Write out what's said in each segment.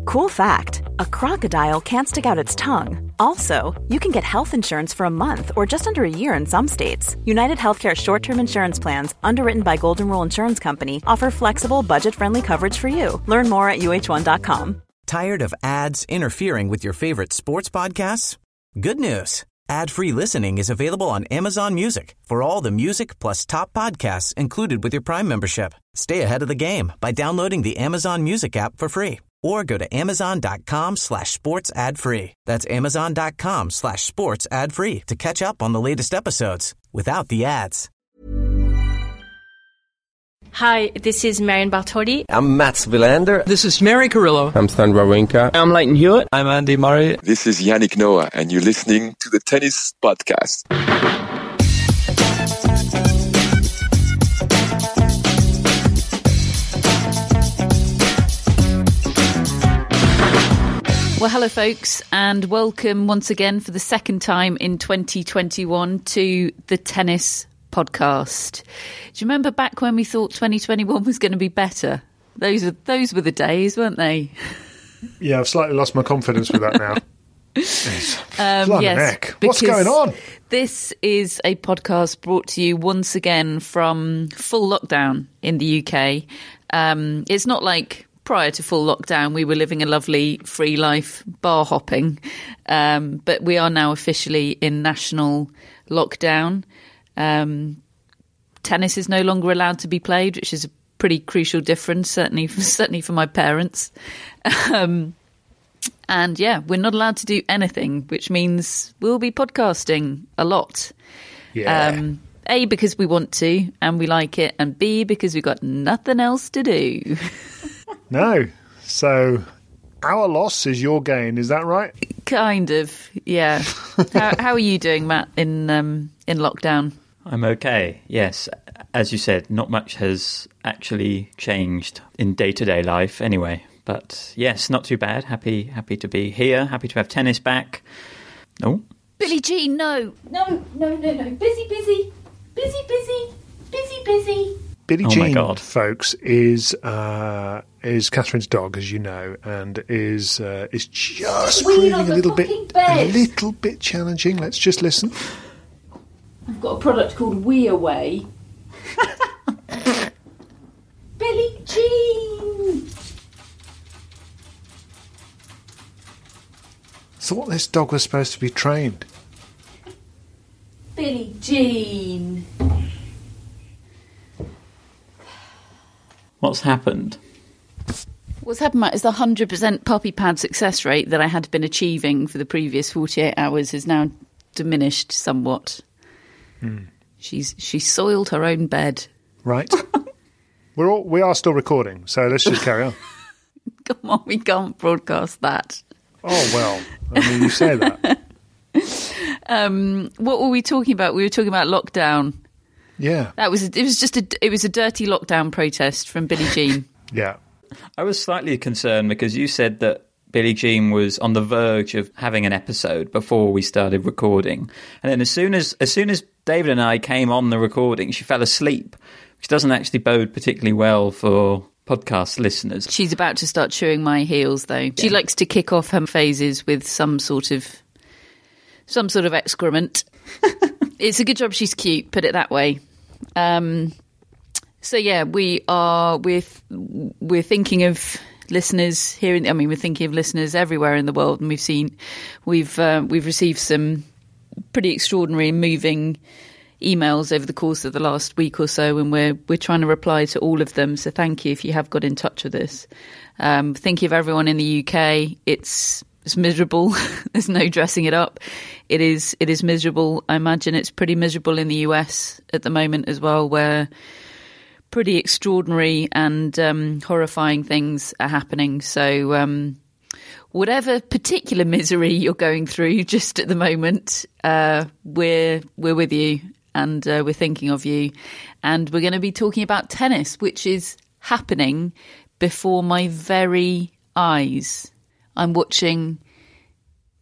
Cool fact, a crocodile can't stick out its tongue. Also, you can get health insurance for a month or just under a year in some states. United Healthcare short-term insurance plans, underwritten by Golden Rule Insurance Company, offer flexible, budget-friendly coverage for you. Learn more at uh1.com. Tired of ads interfering with your favorite sports podcasts? Good news. Ad-free listening is available on Amazon Music for all the music plus top podcasts included with your Prime membership. Stay ahead of the game by downloading the Amazon Music app for free or go to amazon.com/sports ad free. That's amazon.com/sports ad free to catch up on the latest episodes without the ads. Hi, this is Marion Bartoli. I'm Mats Wilander. This is Mary Carillo. I'm Stan Wawrinka. I'm Leighton Hewitt. I'm Andy Murray. This is Yannick Noah, and you're listening to the Tennis Podcast. Well, hello, folks, and welcome once again for the second time in 2021 to the Tennis Podcast. Do you remember back when we thought 2021 was going to be better? Those were the days, weren't they? Yeah, I've slightly lost my confidence with that now. Yes, what's going on? This is a podcast brought to you once again from full lockdown in the UK. It's not like prior to full lockdown we were living a lovely free life bar hopping, but we are now officially in national lockdown. Tennis is no longer allowed to be played, which is a pretty crucial difference, certainly for my parents. And yeah, we're not allowed to do anything, which means we'll be podcasting a lot. Yeah. A, because we want to and we like it, and B, because we've got nothing else to do. No. So our loss is your gain, is that right? Kind of, yeah. How are you doing, Matt, in lockdown? I'm okay, yes. As you said, not much has actually changed in day-to-day life anyway. But yes, not too bad. Happy to be here. Happy to have tennis back. Oh. Billie Jean, no. No. Busy. Billie Oh Jean, my God. folks, is Catherine's dog, as you know, and is just proving a little bit challenging. Let's just listen. I've got a product called Wee Away. Billie Jean! Thought this dog was supposed to be trained. Billie Jean! What's happened? What's happened, Matt, is the 100% puppy pad success rate that I had been achieving for the previous 48 hours is now diminished somewhat. She soiled her own bed. Right. we are still recording, so let's just carry on. Come on, we can't broadcast that. Oh, well, I mean, you say that. What were we talking about? We were talking about lockdown. Yeah. It was a dirty lockdown protest from Billie Jean. Yeah. I was slightly concerned because you said that Billie Jean was on the verge of having an episode before we started recording. And then as soon as David and I came on the recording, she fell asleep, which doesn't actually bode particularly well for podcast listeners. She's about to start chewing my heels, though. Yeah. She likes to kick off her phases with some sort of excrement. It's a good job she's cute, put it that way. So yeah, we're thinking of listeners here. We're thinking of listeners everywhere in the world, and we've received some pretty extraordinary and moving emails over the course of the last week or so, and we're trying to reply to all of them. So thank you if you have got in touch with us. Thinking of everyone in the UK, it's miserable. There's no dressing it up. It is miserable. I imagine it's pretty miserable in the US at the moment as well, where pretty extraordinary and horrifying things are happening. So whatever particular misery you're going through just at the moment, we're with you, and we're thinking of you. And we're going to be talking about tennis, which is happening before my very eyes. I'm watching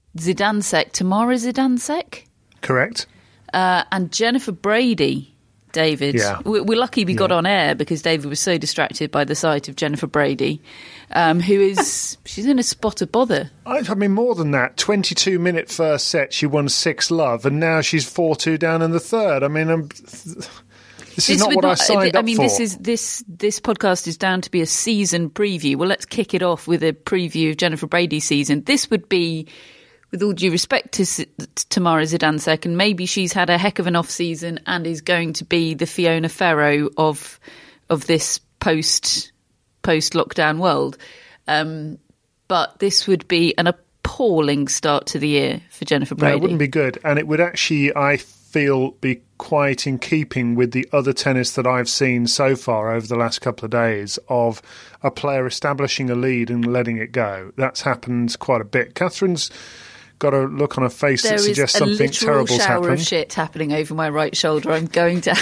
Zidansek, Tamara Zidansek. Correct. And Jennifer Brady David. Yeah. We're lucky we got on air because David was so distracted by the sight of Jennifer Brady, who is she's in a spot of bother. I mean, more than that. 22-minute first set, she won 6-love, and now she's 4-2 down in the third. I mean, this is not what I signed up for. I mean, this podcast is down to be a season preview. Well, let's kick it off with a preview of Jennifer Brady's season. This would be, with all due respect to Tamara Zidansek, and maybe she's had a heck of an off-season and is going to be the Fiona Ferro of this post-lockdown world. But this would be an appalling start to the year for Jennifer Brady. No, it wouldn't be good. And it would actually, I feel, be quite in keeping with the other tennis that I've seen so far over the last couple of days of a player establishing a lead and letting it go. That's happened quite a bit. Catherine's got a look on her face that suggests something terrible's happened. There is a literal shower of shit happening over my right shoulder. I'm going to...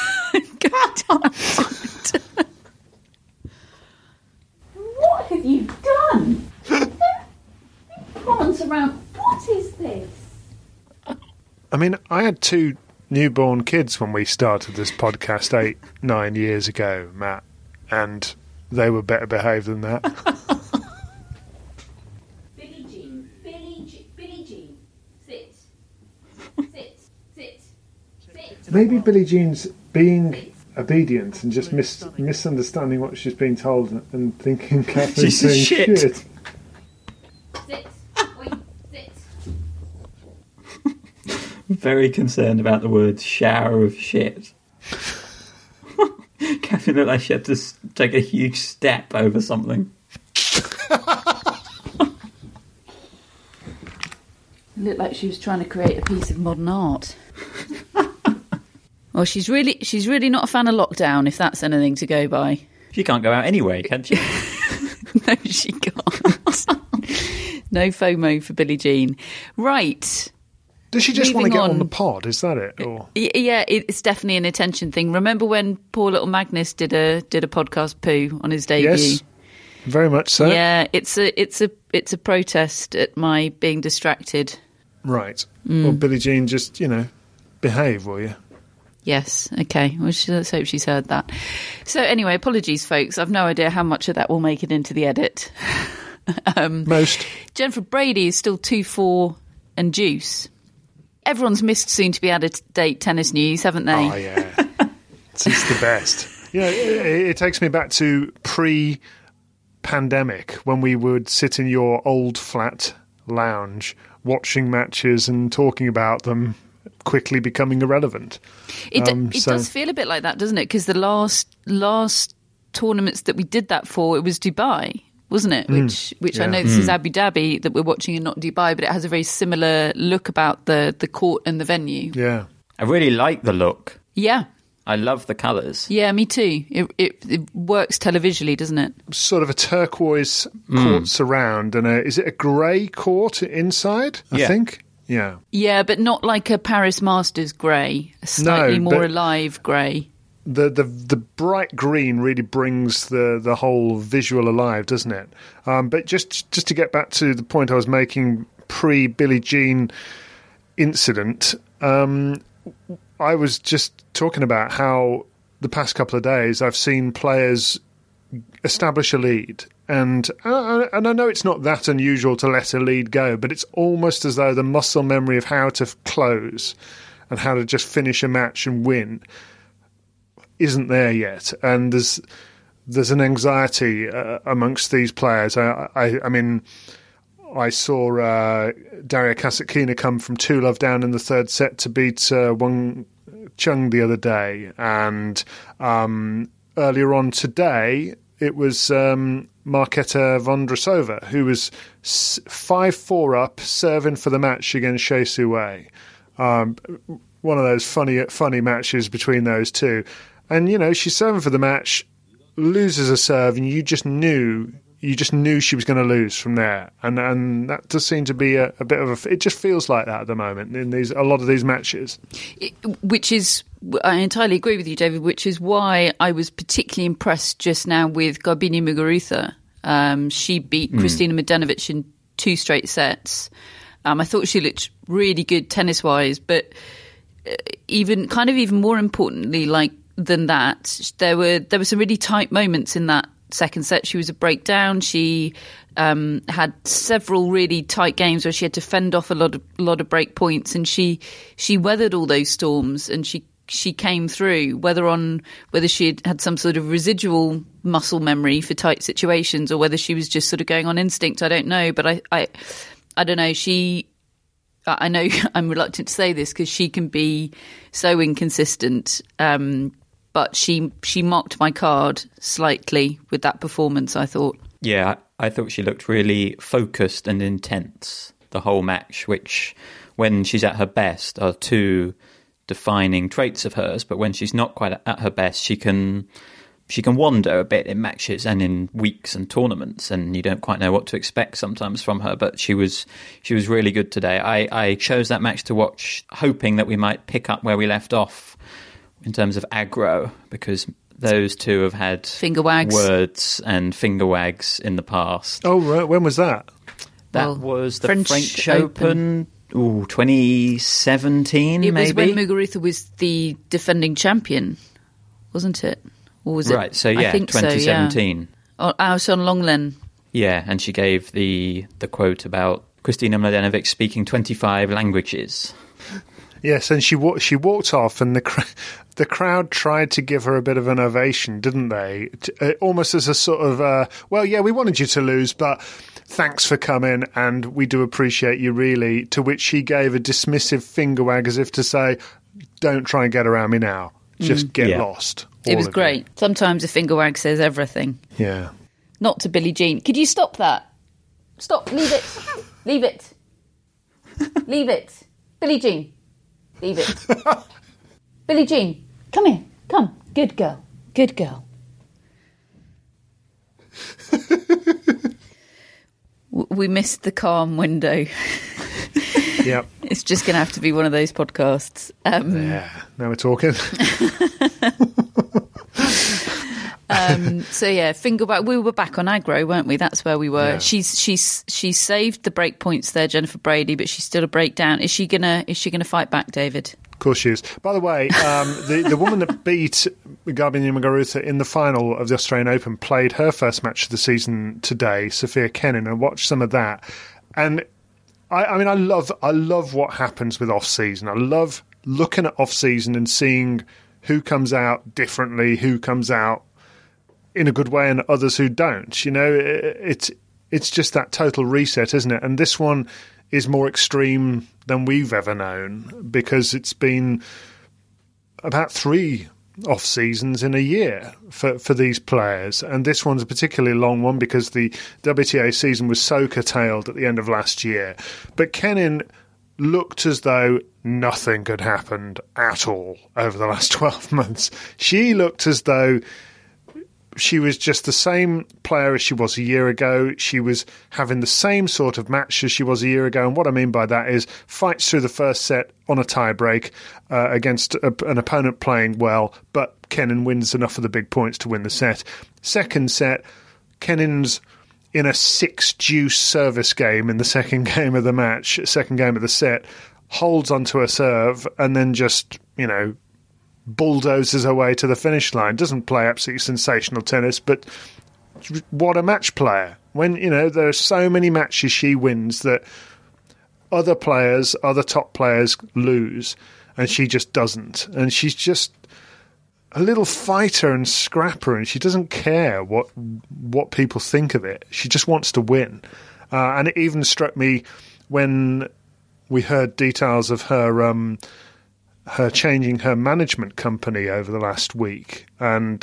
What have you done? Comments around. What is this? I mean, I had 2 newborn kids when we started this podcast 8-9 years ago, Matt, and they were better behaved than that. Billie Jean, sit. Maybe Billie Jean's being obedient and just misunderstanding what she's being told and thinking Catherine's saying shit. Sit. Very concerned about the word shower of shit. Catherine looked like she had to take a huge step over something. Looked like she was trying to create a piece of modern art. Well, she's really not a fan of lockdown, if that's anything to go by. She can't go out anyway, can she? No, she can't. No FOMO for Billie Jean. Right. Does she just want to get on the pod? Is that it? Or? Yeah, it's definitely an attention thing. Remember when poor little Magnus did a podcast poo on his debut? Yes, very much so. Yeah, it's a protest at my being distracted. Right. Well, Billie Jean, just behave, will you? Yes. Okay. Well, let's hope she's heard that. So anyway, apologies, folks. I've no idea how much of that will make it into the edit. Most. Jennifer Brady is still 2-4 and deuce. Everyone's missed soon-to-be-out-of-date tennis news, haven't they? Oh, yeah. It's the best. It takes me back to pre-pandemic when we would sit in your old flat lounge watching matches and talking about them quickly becoming irrelevant. It does feel a bit like that, doesn't it? Because the last tournaments that we did that for, it was Dubai, wasn't it? Which I know this is Abu Dhabi that we're watching and not Dubai, but it has a very similar look about the court and the venue. Yeah. I really like the look. Yeah. I love the colours. Yeah, me too. It works televisually, doesn't it? Sort of a turquoise court surround, and is it a grey court inside, I think? Yeah. Yeah, but not like a Paris Masters grey, a slightly more alive grey. The bright green really brings the whole visual alive, doesn't it? But just to get back to the point I was making pre-Billie Jean incident, I was just talking about how the past couple of days I've seen players establish a lead. And I know it's not that unusual to let a lead go, but it's almost as though the muscle memory of how to close and how to just finish a match and win isn't there yet, and there's an anxiety amongst these players. I mean, I saw Daria Kasatkina come from 2-love down in the third set to beat Wang Chung the other day, and earlier on today it was Marketa Vondrasova who was 5-4 up, serving for the match against Shea Su Wei. One of those funny matches between those two. And, she's serving for the match, loses a serve, and you just knew she was going to lose from there. And that does seem to be a bit of it just feels like that at the moment in a lot of these matches. I entirely agree with you, David, which is why I was particularly impressed just now with Garbine Muguruza. She beat Kristina Mladenovic in 2 straight sets. I thought she looked really good tennis-wise, but even more importantly, like than that, there were some really tight moments in that second set. She was a breakdown. She had several really tight games where she had to fend off a lot of break points, and she weathered all those storms, and she came through. Whether she had some sort of residual muscle memory for tight situations, or whether she was just sort of going on instinct, I don't know. But I don't know. I know I'm reluctant to say this because she can be so inconsistent. But she mocked my card slightly with that performance, I thought. Yeah, I thought she looked really focused and intense the whole match, which, when she's at her best, are two defining traits of hers. But when she's not quite at her best, she can wander a bit in matches and in weeks and tournaments, and you don't quite know what to expect sometimes from her. But she was really good today. I chose that match to watch, hoping that we might pick up where we left off in terms of aggro, because those two have had finger wags, words and finger wags in the past. Oh, right. When was that? That was the French Open. 2017, It maybe? was when Muguruza was the defending champion, wasn't it? Or was it? Right, so yeah, I think 2017. So, yeah. Out on Longlen. Yeah, and she gave the quote about Kristina Mladenovic speaking 25 languages. Yes, and she walked off, and the crowd tried to give her a bit of an ovation, didn't they? Almost as a sort of, well, yeah, we wanted you to lose, but thanks for coming, and we do appreciate you, really. To which she gave a dismissive finger wag as if to say, don't try and get around me now. Just get lost. It was great. Sometimes a finger wag says everything. Yeah. Not to Billie Jean. Could you stop that? Stop. Leave it. Leave it. Leave it. Billie Jean. Leave it. Billie Jean, come here. Come. Good girl. Good girl. We missed the calm window. Yep. It's just going to have to be one of those podcasts. Yeah, now we're talking. So yeah, finger back. We were back on aggro, weren't we? That's where we were. Yeah. She's saved the break points there, Jennifer Brady, but she's still a breakdown. Is she gonna fight back, David? Of course she is. By the way, the woman that beat Garbiñe Muguruza in the final of the Australian Open played her first match of the season today, Sofia Kenin. I watched some of that, and I mean, I love what happens with off-season. I love looking at off-season and seeing who comes out differently, who comes out in a good way, and others who don't. You know, it's just that total reset, isn't it? And this one is more extreme than we've ever known, because it's been about 3 off seasons in a year for these players, and this one's a particularly long one because the WTA season was so curtailed at the end of last year. But Kenin looked as though nothing had happened at all over the last 12 months. She looked as though she was just the same player as she was a year ago. She was having the same sort of match as she was a year ago. And what I mean by that is fights through the first set on a tie-break against an opponent playing well, but Kenin wins enough of the big points to win the set. Second set, Kenin's in a 6-deuce service game in the second game of the match, second game of the set, holds onto her serve and then just, bulldozes her way to the finish line. Doesn't play absolutely sensational tennis, but what a match player. When, there are so many matches she wins that other top players lose, and she just doesn't. And she's just a little fighter and scrapper, and she doesn't care what people think of it. She just wants to win. And it even struck me when we heard details of her changing her management company over the last week, and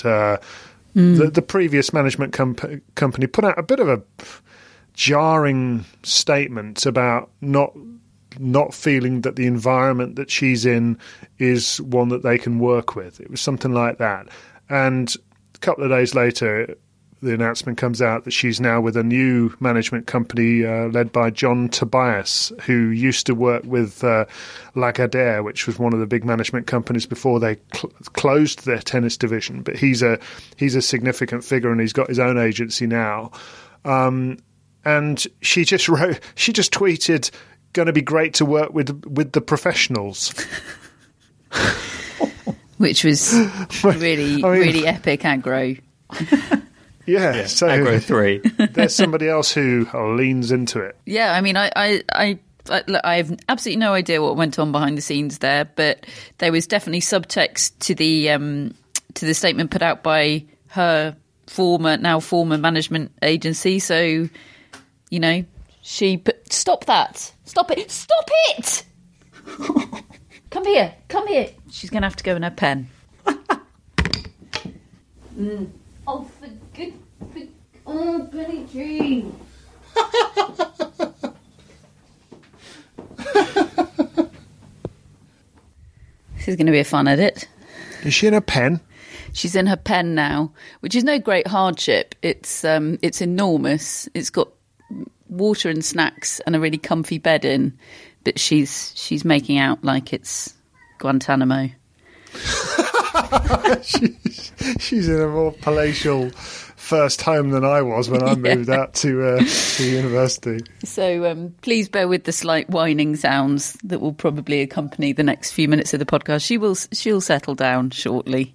the previous management company put out a bit of a jarring statement about not feeling that the environment that she's in is one that they can work with. It was something like that. And a couple of days later, the announcement comes out that she's now with a new management company led by John Tobias, who used to work with Lagardère, which was one of the big management companies before they closed their tennis division. But he's a significant figure, and he's got his own agency now. And she just tweeted, "Going to be great to work with the professionals." which was really epic aggro. Yeah, so aggro 3. There's somebody else who leans into it. Yeah, I mean, I have absolutely no idea what went on behind the scenes there, but there was definitely subtext to the statement put out by her former management agency. So, you know, she put, stop it. Come here. She's going to have to go in her pen. Oh, Billie Jean. This is going to be a fun edit. Is she in a pen? She's in her pen now, which is no great hardship. It's enormous. It's got water and snacks and a really comfy bed in, but she's making out like it's Guantanamo. she's in a more palatial first home than I was when I moved out to university. So please bear with the slight whining sounds that will probably accompany the next few minutes of the podcast. She'll settle down shortly.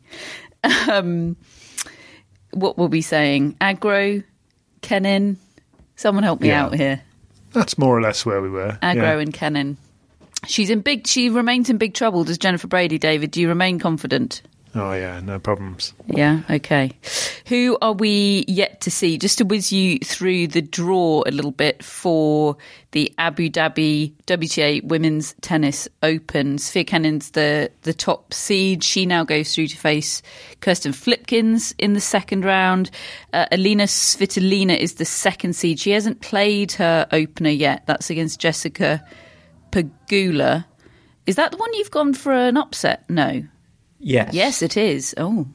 What were we saying? Aggro, Kenin. Someone help me out here. That's more or less where we were. Aggro and Kenin. She remains in big trouble. Does Jennifer Brady, David? Do you remain confident? Oh, yeah, no problems. Yeah, okay. Who are we yet to see? Just to whiz you through the draw a little bit for the Abu Dhabi WTA Women's Tennis Open. Sofia Kenin's the top seed. She now goes through to face Kirsten Flipkins in the second round. Alina Svitolina is the second seed. She hasn't played her opener yet. That's against Jessica Pegula. Is that the one you've gone for an upset? No. Yes, it is. Oh.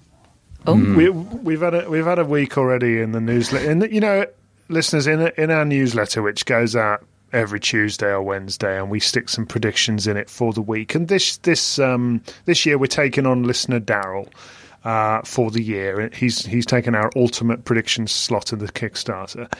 We've had a week already in the newsletter, and you know, listeners, in our newsletter, which goes out every Tuesday or Wednesday, and we stick some predictions in it for the week. And this year, we're taking on listener Daryl for the year. He's taken our ultimate predictions slot in the Kickstarter,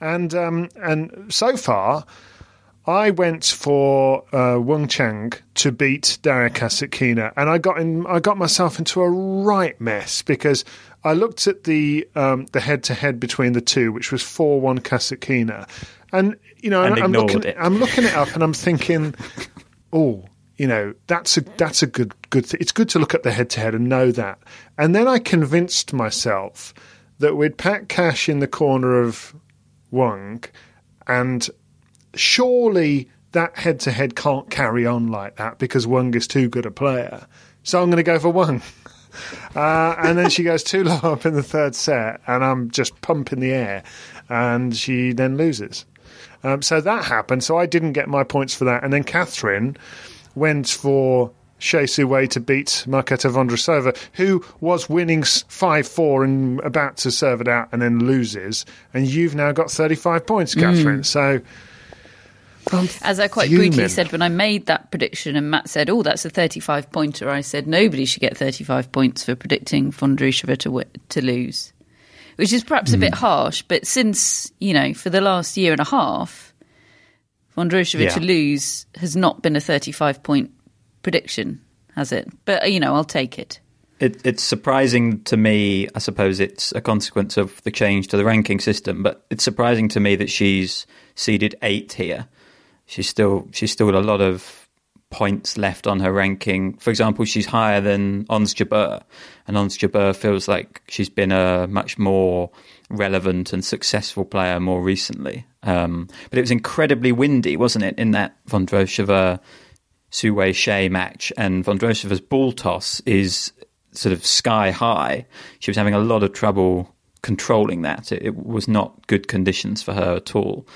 and so far, I went for Wang Chang to beat Daria Kasatkina, and I got myself into a right mess because I looked at the head-to-head between the two, which was 4-1 Kasatkina, and you know, I'm looking it up, and I'm thinking, oh, you know, that's a good thing. It's good to look at the head-to-head and know that. And then I convinced myself that we'd pack cash in the corner of Wang, and surely that head-to-head can't carry on like that because Wang is too good a player. So I'm going to go for Wang. And then she goes too low up in the third set, and I'm just pumping the air, and she then loses. So that happened. So I didn't get my points for that. And then Catherine went for Shea Suwei to beat Marketa Vondrousova, who was winning 5-4 and about to serve it out and then loses. And you've now got 35 points, Catherine. So... As I quite brutally said when I made that prediction, and Matt said, oh, that's a 35-pointer, I said nobody should get 35 points for predicting Vondrousova to lose, which is perhaps a bit harsh, but since, you know, for the last year and a half, Vondrousova to lose has not been a 35-point prediction, has it? But, you know, I'll take it. It's surprising to me. I suppose it's a consequence of the change to the ranking system, but it's surprising to me that she's seeded 8th here. She's still a lot of points left on her ranking. For example, she's higher than Ons Jabeur, and Ons Jabeur feels like she's been a much more relevant and successful player more recently. But it was incredibly windy, wasn't it, in that Vondrousova Suwei Shea match? And Vondrousova's ball toss is sort of sky high. She was having a lot of trouble controlling that. It was not good conditions for her at all.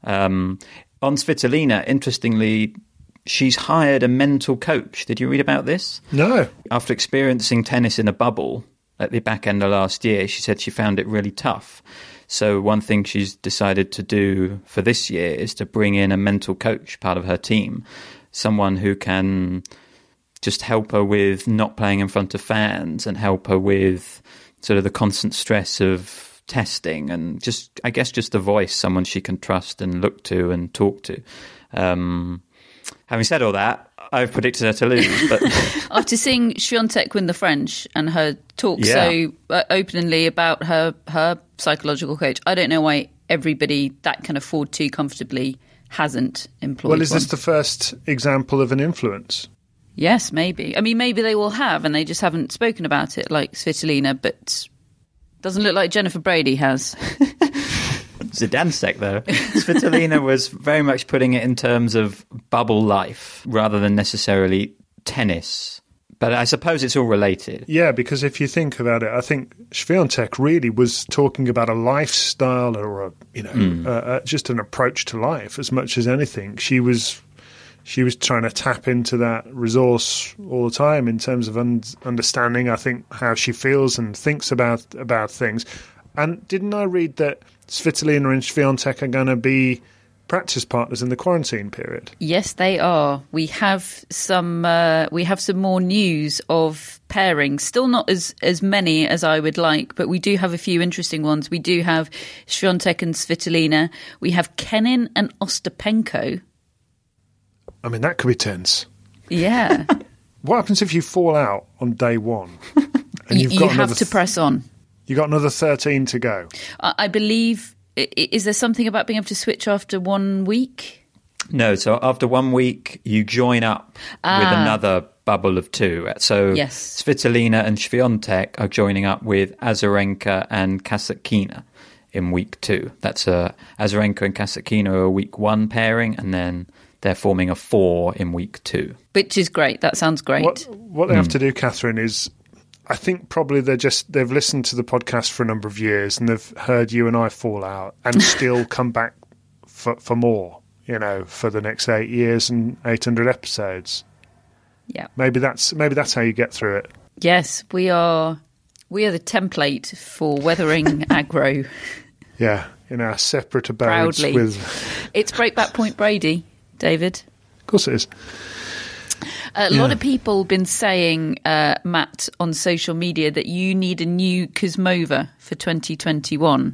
On Svitolina, interestingly, she's hired a mental coach. Did you read about this? No. After experiencing tennis in a bubble at the back end of last year, she said she found it really tough. So one thing she's decided to do for this year is to bring in a mental coach, part of her team, someone who can just help her with not playing in front of fans and help her with sort of the constant stress of testing, and just, I guess, just a voice, someone she can trust and look to and talk to. Having said all that, I've predicted her to lose. But After seeing Swiatek win the French and her talk so openly about her psychological coach, I don't know why everybody that can afford to comfortably hasn't employed Well, is one. this the first example of an influence? Yes, maybe. I mean, maybe they will have, and they just haven't spoken about it like Svitolina, but doesn't look like Jennifer Brady has. Zidansek, though. Svitolina was very much putting it in terms of bubble life rather than necessarily tennis. But I suppose it's all related. Yeah, because if you think about it, I think Swiatek really was talking about a lifestyle or just an approach to life as much as anything. She was trying to tap into that resource all the time in terms of understanding, I think, how she feels and thinks about things. And didn't I read that Svitolina and Swiatek are going to be practice partners in the quarantine period? Yes, they are. We have some more news of pairings. Still not as many as I would like, but we do have a few interesting ones. We do have Swiatek and Svitolina. We have Kenin and Ostapenko. I mean, that could be tense. Yeah. What happens if you fall out on day one? And you have to press on. You've got another 13 to go. I believe, is there something about being able to switch after 1 week? No, so after 1 week, you join up with another bubble of two. So yes. Svitolina and Swiatek are joining up with Azarenka and Kasatkina in week 2. That's Azarenka and Kasatkina are a week 1 pairing, and then they're forming a 4 in week 2. Which is great. That sounds great. What they have to do, Catherine, is I think probably they've listened to the podcast for a number of years and they've heard you and I fall out and still come back for more, for the next 8 years and 800 episodes. Yeah. Maybe that's how you get through it. Yes, we are the template for weathering aggro. Yeah, in our separate abodes. Proudly. It's Breakback Point Brady, David. Of course it is. A lot of people have been saying, Matt, on social media that you need a new Kuzmova for 2021.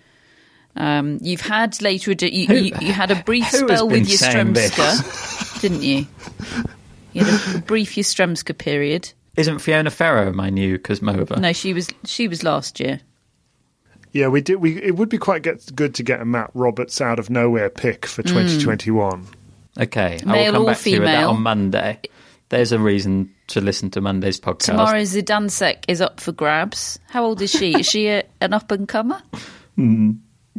You've had you had a brief spell with Yastremska, didn't you? You had a brief Yastremska period. Isn't Fiona Ferro my new Kuzmova? No, she was last year. Yeah, we did. It would be quite good to get a Matt Roberts out of nowhere pick for 2021. Okay, I Male will come or back to you with that female? on Monday. There's a reason to listen to Monday's podcast. Tamara Zidansek is up for grabs. How old is she? Is she an up-and-comer? No,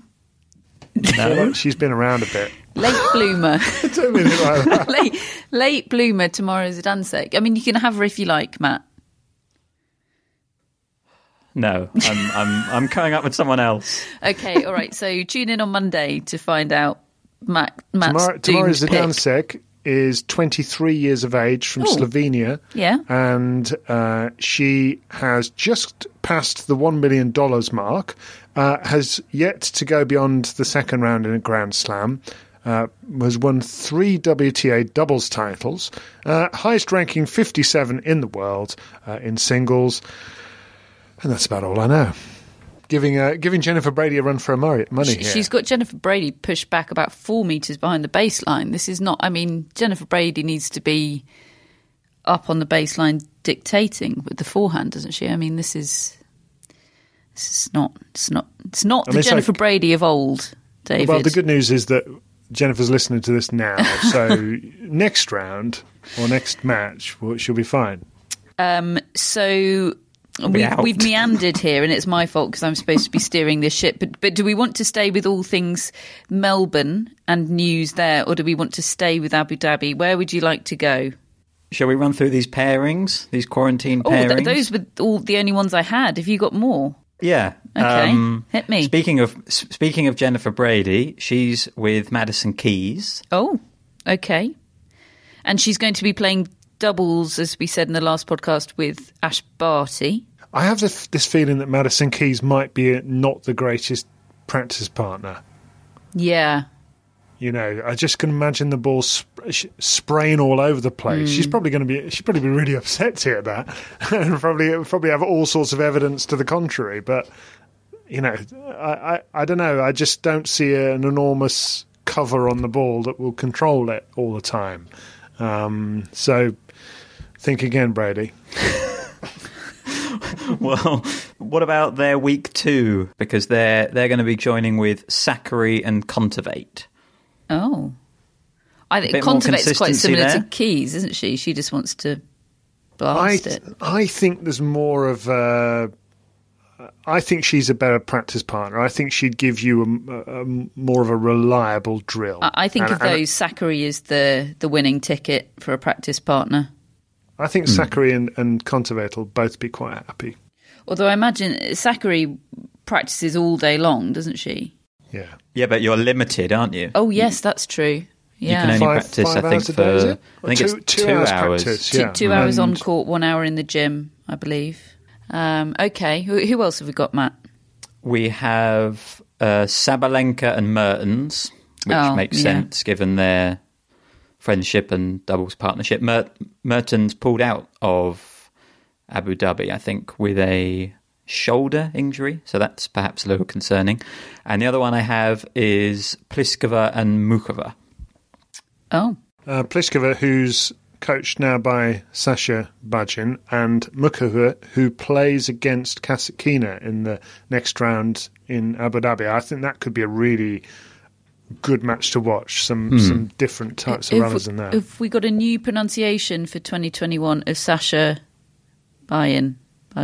she's been around a bit. Late bloomer. Don't mean it like that. Late bloomer Tamara Zidansek. I mean, you can have her if you like, Matt. No, I'm coming up with someone else. Okay, all right. So tune in on Monday to find out Matt's Tamara doomed pick. Zidansek is 23 years of age from Slovenia. Yeah. And she has just passed the $1 million mark, has yet to go beyond the second round in a Grand Slam, has won 3 WTA doubles titles, highest ranking 57 in the world in singles. And that's about all I know. Giving Jennifer Brady a run for her money here. She's got Jennifer Brady pushed back about 4 metres behind the baseline. This is not... I mean, Jennifer Brady needs to be up on the baseline dictating with the forehand, doesn't she? I mean, this is not the Jennifer Brady of old, David. Well, the good news is that Jennifer's listening to this now, so next round or next match, she'll be fine. We've meandered here, and it's my fault because I'm supposed to be steering this ship. But do we want to stay with all things Melbourne and news there, or do we want to stay with Abu Dhabi? Where would you like to go? Shall we run through these pairings, these quarantine pairings? Those were all the only ones I had. Have you got more? Yeah. Okay, hit me. Speaking of Jennifer Brady, she's with Madison Keys. Oh, okay. And she's going to be playing doubles, as we said in the last podcast, with Ash Barty. I have this feeling that Madison Keys might be not the greatest practice partner. Yeah. I just can imagine the ball spraying all over the place. She's probably be really upset to hear that, and probably have all sorts of evidence to the contrary. But I don't know. I just don't see an enormous cover on the ball that will control it all the time. So think again, Brady. Well, what about their week 2? Because they're going to be joining with Sakkari and Kontaveit. Oh. I think Kontaveit's quite similar to Keys, isn't she? She just wants to blast it. I think there's more of I think she's a better practice partner. I think she'd give you a more of a reliable drill. I think of those, Sakkari is the winning ticket for a practice partner. I think Sakkari and Kontaveit will both be quite happy. Although I imagine Sakkari practices all day long, doesn't she? Yeah. Yeah, but you're limited, aren't you? Oh, yes, that's true. Yeah. You can only practice, I think, for... I think it's 2 hours. Practice, yeah. 2 hours on court, 1 hour in the gym, I believe. Okay, who else have we got, Matt? We have Sabalenka and Mertens, which makes sense given their friendship and doubles partnership. Mertens pulled out of Abu Dhabi, I think, with a shoulder injury, so that's perhaps a little concerning. And the other one I have is Pliskova and Muchova. Oh. Pliskova, who's coached now by Sasha Bajin, and Muchova, who plays against Kasatkina in the next round in Abu Dhabi. I think that could be a really good match to watch. Some different types of runners in there. Have we got a new pronunciation for 2021 of Sasha Bajin?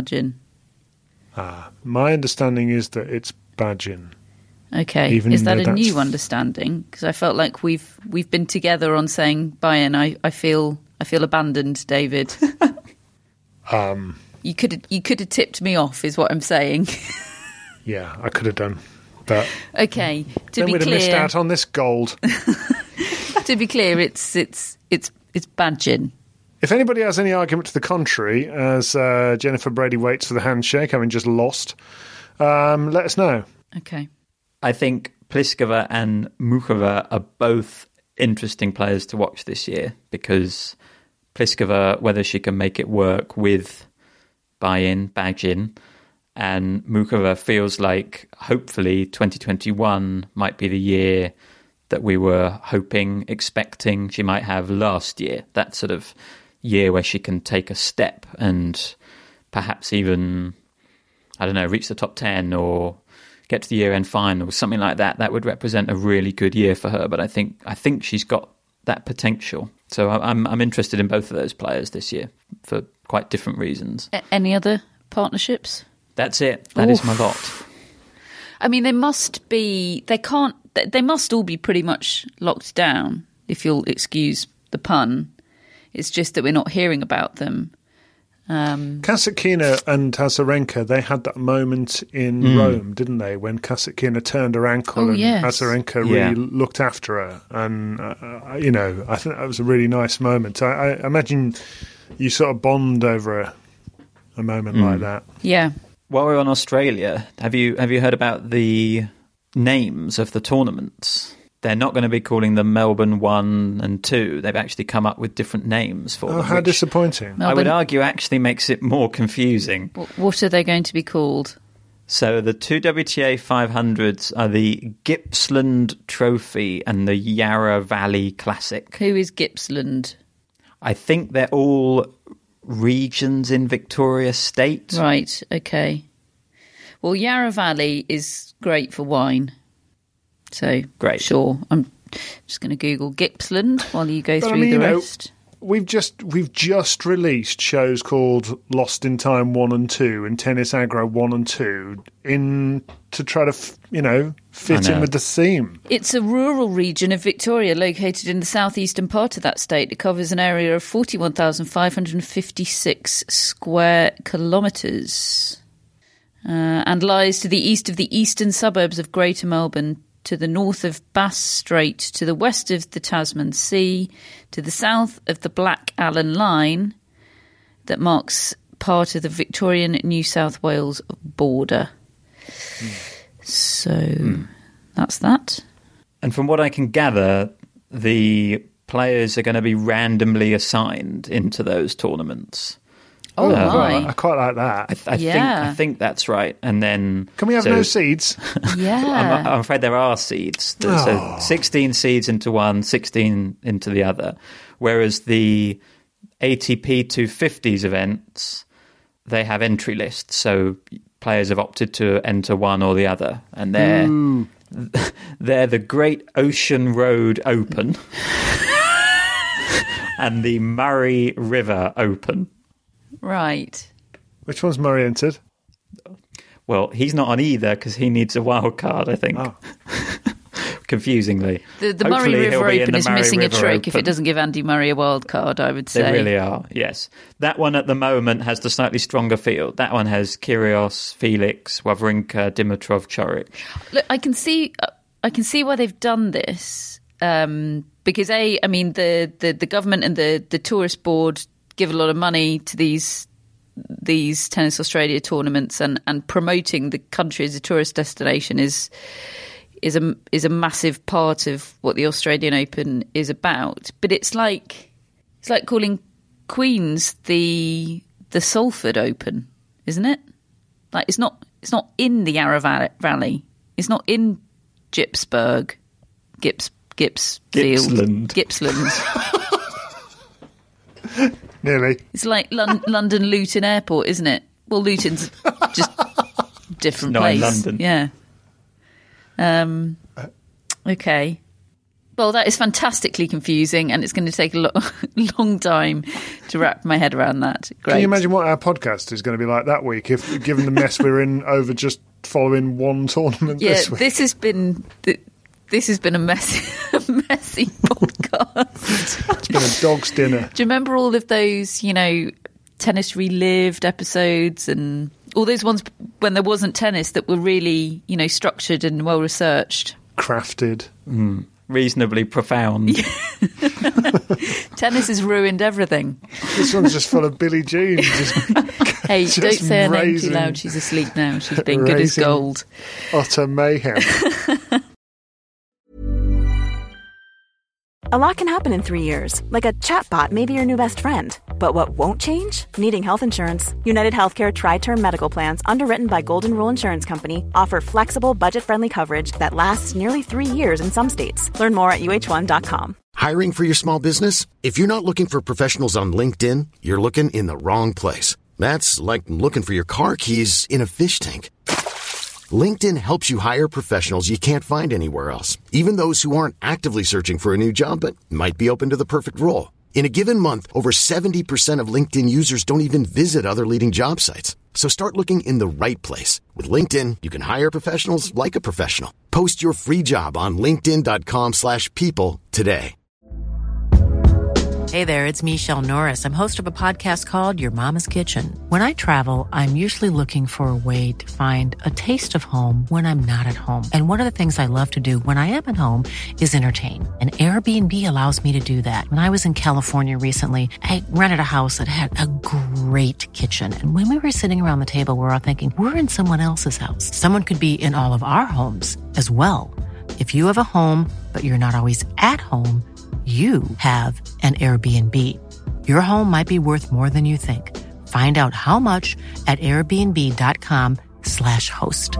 My understanding is that it's Bajin. Okay, is that a new understanding? Because I felt like we've been together on saying Bayern. I feel abandoned, David. You could have tipped me off, is what I'm saying. Yeah, I could have done, but okay. Then we'd have missed out on this gold. To be clear, it's Bajin. If anybody has any argument to the contrary, as Jennifer Brady waits for the handshake, having just lost, let us know. Okay. I think Pliskova and Muchova are both interesting players to watch this year because Pliskova, whether she can make it work with Bajin, and Muchova feels like hopefully 2021 might be the year that we were expecting she might have last year. That sort of year where she can take a step and perhaps even, I don't know, reach the top 10 or get to the year-end final, something like that. That would represent a really good year for her. But I think she's got that potential. So I'm interested in both of those players this year for quite different reasons. Any other partnerships? That's it. That is my lot. I mean, they must all be pretty much locked down, if you'll excuse the pun. It's just that we're not hearing about them. Kasatkina and Azarenka, they had that moment in Rome, didn't they, when Kasatkina turned her ankle and Azarenka really looked after her. And, I think that was a really nice moment. I imagine you sort of bond over a moment like that. Yeah. While we're on Australia, have you heard about the names of the tournaments? They're not going to be calling them Melbourne 1 and 2. They've actually come up with different names for them. Oh, how disappointing. I would argue actually makes it more confusing. What are they going to be called? So the two WTA 500s are the Gippsland Trophy and the Yarra Valley Classic. Who is Gippsland? I think they're all regions in Victoria State. Right, okay. Well, Yarra Valley is great for wine. So, great. Sure. I'm just going to Google Gippsland while you go through the rest. We've just released shows called Lost in Time 1 and 2 and Tennis Aggro 1 and 2 to try to, fit in with the theme. It's a rural region of Victoria located in the southeastern part of that state. It covers an area of 41,556 square kilometres and lies to the east of the eastern suburbs of Greater Melbourne, to the north of Bass Strait, to the west of the Tasman Sea, to the south of the Black Allen Line that marks part of the Victorian New South Wales border. So that's that. And from what I can gather, the players are going to be randomly assigned into those tournaments. Oh, my. I quite like that. I think that's right. And then... Can we have no seeds? Yeah. I'm afraid there are seeds. So 16 seeds into one, 16 into the other, Whereas the ATP 250s events, they have entry lists, so players have opted to enter one or the other, and they're the Great Ocean Road Open and the Murray River Open. Right. Which one's Murray entered? Well, he's not on either because he needs a wild card, I think. Oh. Confusingly. The Murray River Open is missing River a trick Open. if it doesn't give Andy Murray a wild card, I would say. They really are, yes. That one at the moment has the slightly stronger field. That one has Kyrgios, Felix, Wawrinka, Dimitrov, Coric. Look, I can see why they've done this because the government and the tourist board give a lot of money to these Tennis Australia tournaments, and promoting the country as a tourist destination is a massive part of what the Australian Open is about. But it's like calling Queen's the Salford Open, isn't it? Like it's not in the Yarra Valley. It's not in Gippsland. Nearly. It's like London Luton Airport, isn't it? Well, Luton's just different It's not in place. London. Yeah. Okay. Well, that is fantastically confusing, and it's going to take a long time to wrap my head around that. Great. Can you imagine what our podcast is going to be like that week, if given the mess we're in over just following one tournament this week? This has been a messy podcast. It's been a dog's dinner. Do you remember all of those, Tennis Relived episodes and all those ones when there wasn't tennis that were really, structured and well researched? Crafted. Reasonably profound. Tennis has ruined everything. This one's just full of Billie Jean. Hey, just don't say her name too raising- loud. She's asleep now. She's been good as raising- gold. Utter mayhem. A lot can happen in 3 years, like a chatbot may be your new best friend. But what won't change? Needing health insurance. United Healthcare Tri-Term Medical Plans, underwritten by Golden Rule Insurance Company, offer flexible, budget-friendly coverage that lasts nearly 3 years in some states. Learn more at uh1.com. Hiring for your small business? If you're not looking for professionals on LinkedIn, you're looking in the wrong place. That's like looking for your car keys in a fish tank. LinkedIn helps you hire professionals you can't find anywhere else, even those who aren't actively searching for a new job but might be open to the perfect role. In a given month, over 70% of LinkedIn users don't even visit other leading job sites. So start looking in the right place. With LinkedIn, you can hire professionals like a professional. Post your free job on linkedin.com/people today. Hey there, it's Michelle Norris. I'm host of a podcast called Your Mama's Kitchen. When I travel, I'm usually looking for a way to find a taste of home when I'm not at home. And one of the things I love to do when I am at home is entertain. And Airbnb allows me to do that. When I was in California recently, I rented a house that had a great kitchen. And when we were sitting around the table, we were all thinking, we're in someone else's house. Someone could be in all of our homes as well. If you have a home, but you're not always at home, you have an Airbnb. Your home might be worth more than you think. Find out how much at airbnb.com/host.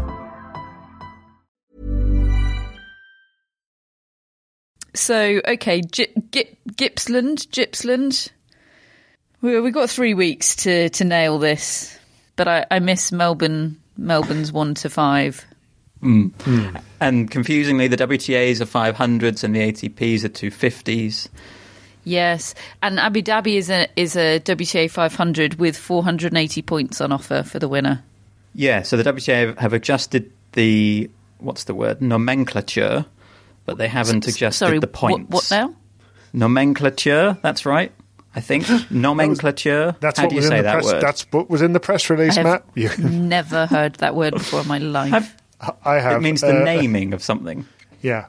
So, okay, Gippsland. We've got 3 weeks to nail this, but I miss Melbourne's 1 to 5. And confusingly, the WTAs are 500s and the ATPs are 250s. Yes, and Abu Dhabi is a WTA 500 with 480 points on offer for the winner. Yeah, so the WTA have adjusted the, nomenclature, but they haven't adjusted the points. What now? Nomenclature, that's right, I think. Nomenclature. How do you say that word? That's what was in the press release, Matt. Never heard that word before in my life. I have. It means the naming of something. Yeah.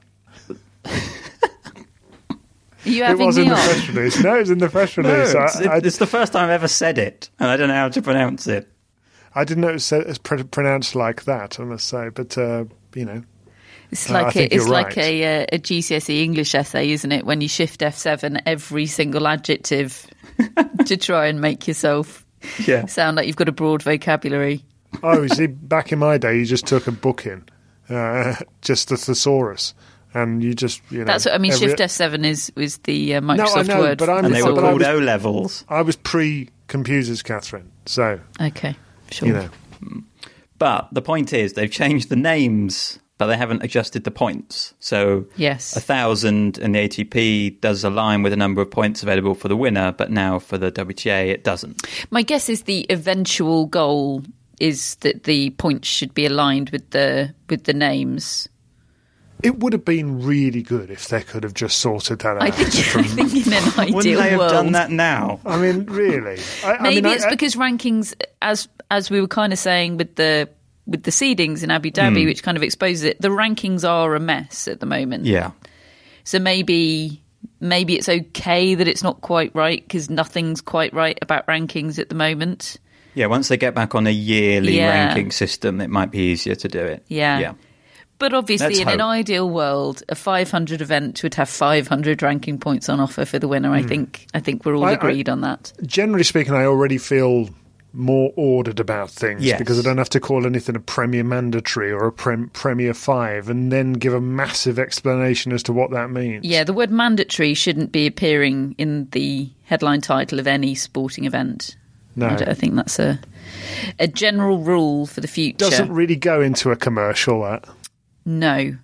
Are you It having was me in the on? press release. No, it was in the press No, release. it's the first time I've ever said it, and I don't know how to pronounce it. I didn't know it was pronounced like that, I must say. But, It's I like think it's you're like right. a GCSE English essay, isn't it? When you shift F7 every single adjective to try and make yourself sound like you've got a broad vocabulary. Oh, you see, back in my day, you just took a book in, just the thesaurus, And you just, That's what I mean. Shift F7 is the Microsoft Word. But and they were called O-levels. I was pre-computers, Catherine. So okay, sure. But the point is, they've changed the names, but they haven't adjusted the points. So yes, 1,000 in the ATP does align with the number of points available for the winner, but now for the WTA it doesn't. My guess is the eventual goal is that the points should be aligned with the names. It would have been really good if they could have just sorted that out. I think in an ideal Wouldn't they have world, done that now? I mean, really? Maybe it's because rankings, as we were kind of saying with the seedings in Abu Dhabi, which kind of exposes it, the rankings are a mess at the moment. Yeah. So maybe it's okay that it's not quite right because nothing's quite right about rankings at the moment. Yeah, once they get back on a yearly ranking system, it might be easier to do it. Yeah. But obviously, in an ideal world, a 500 event would have 500 ranking points on offer for the winner. I think we're all agreed on that. Generally speaking, I already feel more ordered about things because I don't have to call anything a Premier Mandatory or a Premier 5 and then give a massive explanation as to what that means. Yeah, the word mandatory shouldn't be appearing in the headline title of any sporting event. No. I think that's a general rule for the future. Doesn't really go into a commercial, that. No.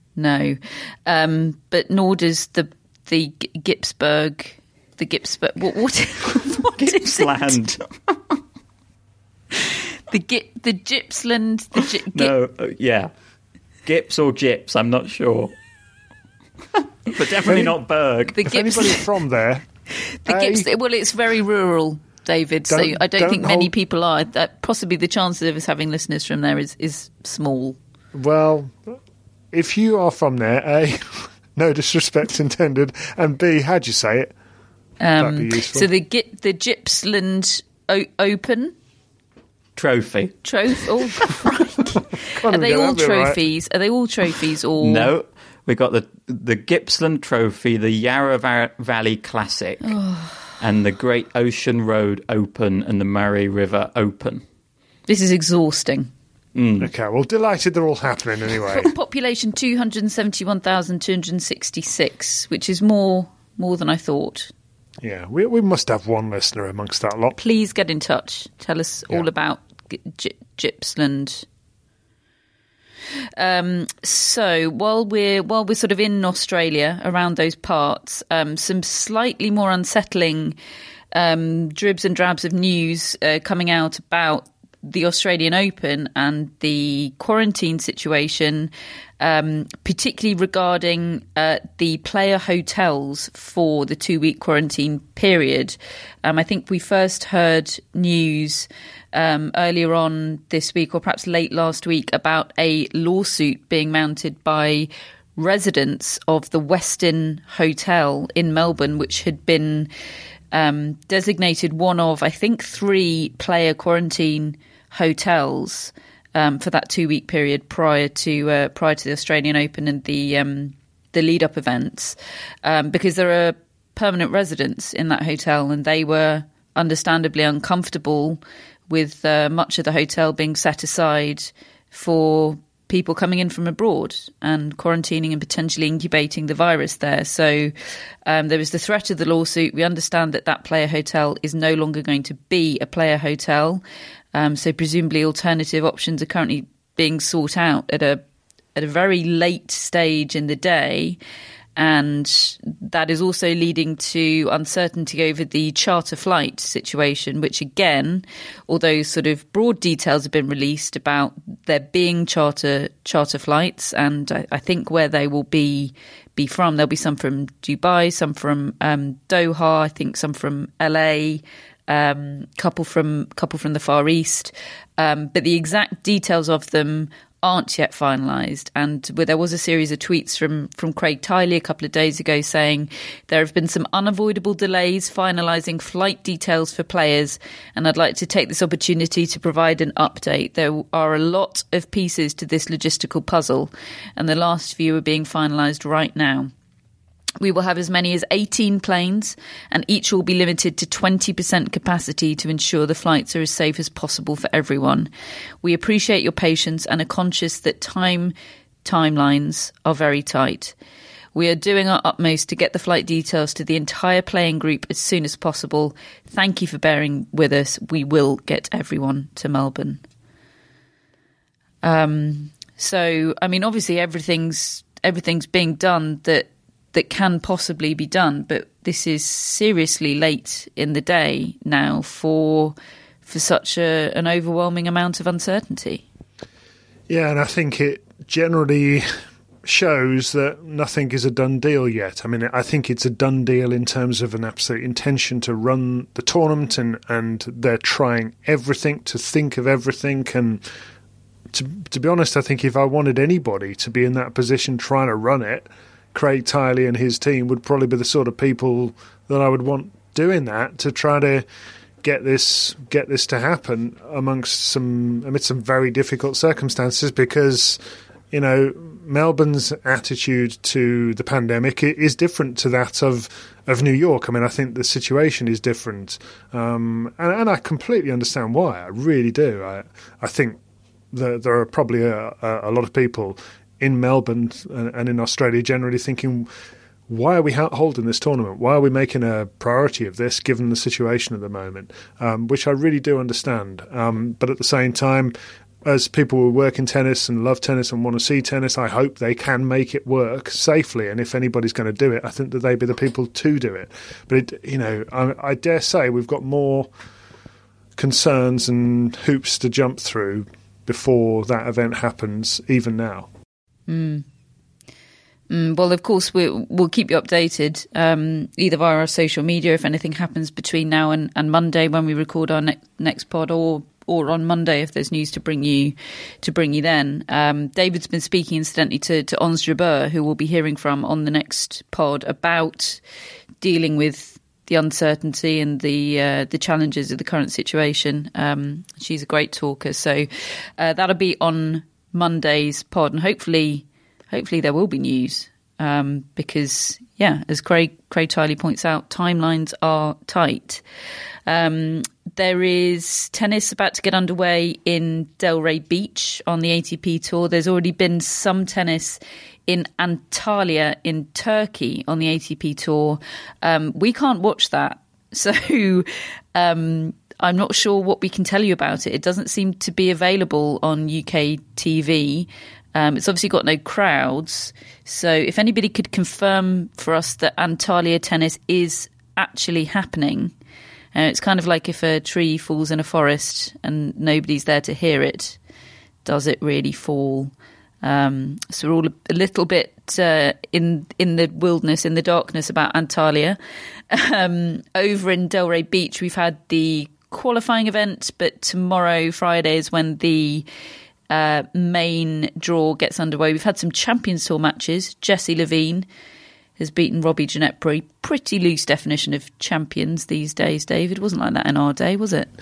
But nor does the Gippsburg. The Gippsburg. What Gippsland. The Gippsland. Gips or Gips, I'm not sure. But definitely not Berg. If anybody's from there. It's very rural, David, so I don't think many people are. Possibly the chances of us having listeners from there is small. Well, if you are from there, A, no disrespect intended, and B, how'd you say it? That'd be useful. So the Gippsland Open Trophy. Oh, crikey. Are they all trophies? Right. Are they all trophies? Or no, we got the Gippsland Trophy, the Yarra Valley Classic, and the Great Ocean Road Open and the Murray River Open. This is exhausting. Okay, well, delighted they're all happening anyway. Population 271,266, which is more than I thought. Yeah, we must have one listener amongst that lot. Please get in touch. Tell us all about Gippsland. So while we're sort of in Australia, around those parts, some slightly more unsettling dribs and drabs of news coming out about the Australian Open and the quarantine situation, particularly regarding the player hotels for the 2-week quarantine period. I think we first heard news earlier on this week, or perhaps late last week, about a lawsuit being mounted by residents of the Westin Hotel in Melbourne, which had been designated one of, I think, 3 player quarantine hotels for that 2-week period prior to the Australian Open and the lead-up events, because there are permanent residents in that hotel, and they were understandably uncomfortable with much of the hotel being set aside for people coming in from abroad and quarantining and potentially incubating the virus there. So there was the threat of the lawsuit. We understand that player hotel is no longer going to be a player hotel. So presumably alternative options are currently being sought out at a very late stage in the day. And that is also leading to uncertainty over the charter flight situation, which again, although sort of broad details have been released about there being charter flights, and I think where they will be from, there'll be some from Dubai, some from Doha, I think some from LA, couple from the Far East, but the exact details of them aren't yet finalised. And there was a series of tweets from Craig Tiley a couple of days ago saying there have been some unavoidable delays finalising flight details for players, and I'd like to take this opportunity to provide an update. There are a lot of pieces to this logistical puzzle, and the last few are being finalised right now. We will have as many as 18 planes, and each will be limited to 20% capacity to ensure the flights are as safe as possible for everyone. We appreciate your patience and are conscious that time timelines are very tight. We are doing our utmost to get the flight details to the entire playing group as soon as possible. Thank you for bearing with us. We will get everyone to Melbourne. So, I mean, obviously everything's being done that can possibly be done, but this is seriously late in the day now for such an overwhelming amount of uncertainty. Yeah, and I think it generally shows that nothing is a done deal yet. I mean, I think it's a done deal in terms of an absolute intention to run the tournament, and they're trying everything, to think of everything. And to be honest, I think if I wanted anybody to be in that position trying to run it, Craig Tiley and his team would probably be the sort of people that I would want doing that, to try to get this to happen amidst some very difficult circumstances, because, you know, Melbourne's attitude to the pandemic is different to that of New York. I mean, I think the situation is different, and I completely understand why. I really do. I think that there are probably a lot of people in Melbourne and in Australia generally thinking, why are we holding this tournament? Why are we making a priority of this given the situation at the moment? Which I really do understand. But at the same time, as people who work in tennis and love tennis and want to see tennis, I hope they can make it work safely. And if anybody's going to do it, I think that they'd be the people to do it. But, I dare say we've got more concerns and hoops to jump through before that event happens, even now. Well, of course, we'll keep you updated, either via our social media if anything happens between now and Monday when we record our next pod, or on Monday if there's news to bring you then. David's been speaking, incidentally, to Ons Jabeur, who we'll be hearing from on the next pod, about dealing with the uncertainty and the challenges of the current situation. She's a great talker, so that'll be on Monday's pod, and hopefully there will be news, because, as Craig Tiley points out, timelines are tight. There is tennis about to get underway in Delray Beach on the ATP Tour. There's already been some tennis in Antalya in Turkey on the ATP Tour. We can't watch that, so I'm not sure what we can tell you about it. It doesn't seem to be available on UK TV. It's obviously got no crowds. So if anybody could confirm for us that Antalya tennis is actually happening, it's kind of like if a tree falls in a forest and nobody's there to hear it, does it really fall? So we're all a little bit in the wilderness, in the darkness about Antalya. Over in Delray Beach, we've had the qualifying event, but tomorrow, Friday, is when the main draw gets underway. We've had some Champions Tour matches. Jessie Levine has beaten Robbie Ginepri. Pretty loose definition of champions these days, David. It wasn't like that in our day, was it?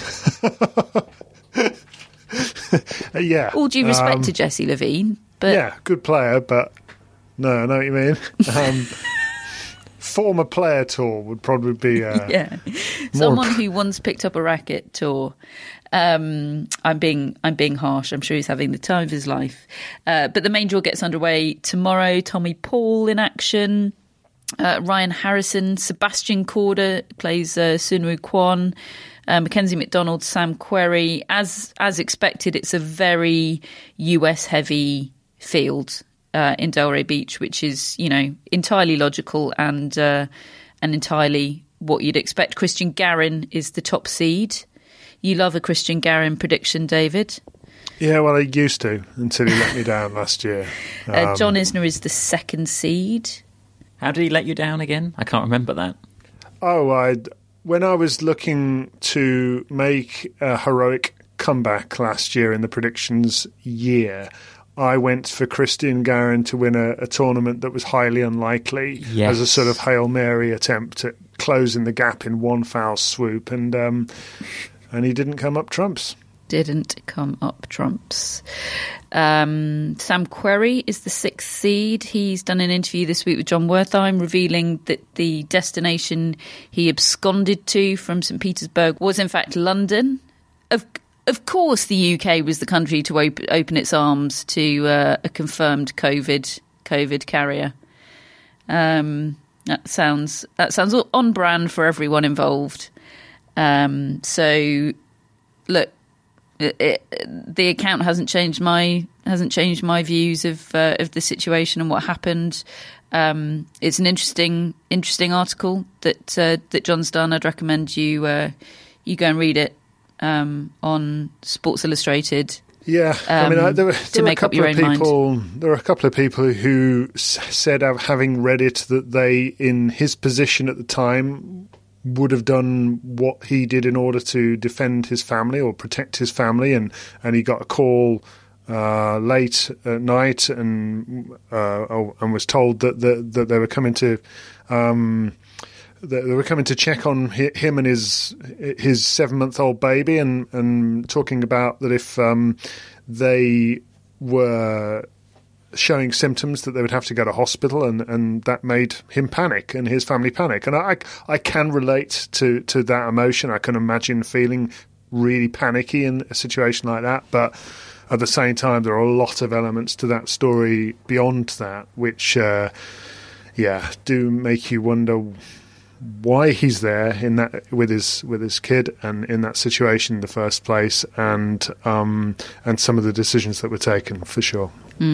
Yeah. All due respect to Jessie Levine. But yeah, good player, but no, I know what you mean. Former player tour would probably be someone who once picked up a racket tour. I'm being harsh. I'm sure he's having the time of his life. But the main draw gets underway tomorrow. Tommy Paul in action. Ryan Harrison, Sebastian Korda plays Sunwoo Kwon. Mackenzie McDonald, Sam Querrey. As expected, it's a very US heavy field in Delray Beach, which is, entirely logical and entirely what you'd expect. Christian Garin is the top seed. You love a Christian Garin prediction, David. Yeah, well, I used to until he let me down last year. John Isner is the second seed. How did he let you down again? I can't remember that. Oh, when I was looking to make a heroic comeback last year in the predictions year, I went for Christian Garin to win a tournament that was highly unlikely, as a sort of Hail Mary attempt at closing the gap in one foul swoop, and he didn't come up trumps. Sam Querrey is the sixth seed. He's done an interview this week with John Wertheim, revealing that the destination he absconded to from St. Petersburg was in fact London. of course, the UK was the country to open its arms to a confirmed COVID carrier. That sounds on brand for everyone involved. So, look, the account hasn't changed my views of the situation and what happened. It's an interesting article that John's done. I'd recommend you go and read it on Sports Illustrated. Yeah, I mean, there were a couple of people who said, having read it, that they, in his position at the time, would have done what he did in order to defend his family or protect his family, and he got a call late at night and was told that they were coming to check on him and his 7-month-old baby, and talking about that if they were showing symptoms that they would have to go to hospital, and that made him panic and his family panic. And I can relate to that emotion. I can imagine feeling really panicky in a situation like that, but at the same time, there are a lot of elements to that story beyond that, which, do make you wonder why he's there in that with his kid and in that situation in the first place, and some of the decisions that were taken, for sure.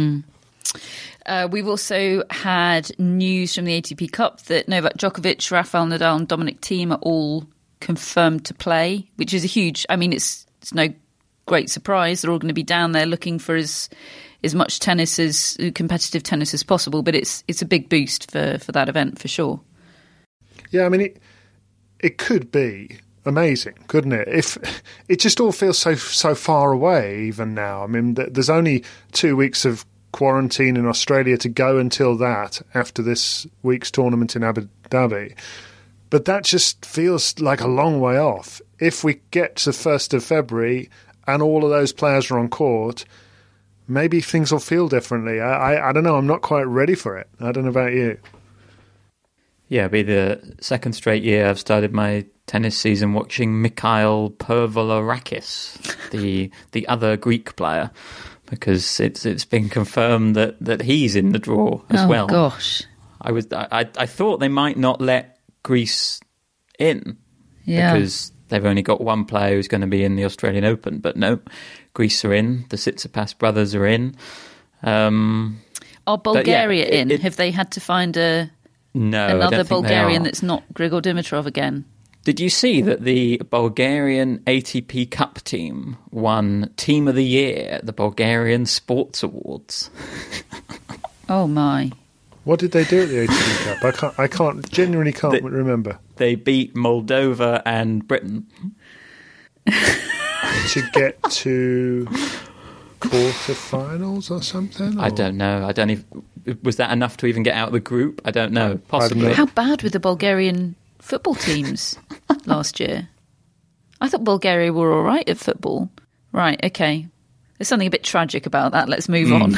We've also had news from the ATP Cup that Novak Djokovic, Rafael Nadal and Dominic Thiem are all confirmed to play, which is a huge... I mean, it's no great surprise. They're all going to be down there looking for as much tennis, as competitive tennis as possible, but it's a big boost for that event, for sure. Yeah, I mean, it could be amazing, couldn't it? If it just all feels so far away even now. I mean, there's only 2 weeks of quarantine in Australia to go until that, after this week's tournament in Abu Dhabi. But that just feels like a long way off. If we get to 1st of February and all of those players are on court, maybe things will feel differently. I don't know. I'm not quite ready for it. I don't know about you. Yeah, it'll be the second straight year I've started my tennis season watching Mikhail Pervolorakis, the other Greek player, because it's been confirmed that he's in the draw as well. Oh gosh. I thought they might not let Greece in because they've only got one player who's going to be in the Australian Open, but no, Greece are in. The Tsitsipas brothers are in. Are Bulgaria in? Have they had to find another Bulgarian that's not Grigor Dimitrov again? Did you see that the Bulgarian ATP Cup team won Team of the Year at the Bulgarian Sports Awards? Oh my! What did they do at the ATP Cup? I genuinely can't remember. They beat Moldova and Britain to get to quarterfinals or something. I don't know. I don't even. Was that enough to even get out of the group? I don't know. Possibly. How bad were the Bulgarian football teams last year? I thought Bulgaria were all right at football. Right, okay. There's something a bit tragic about that. Let's move on.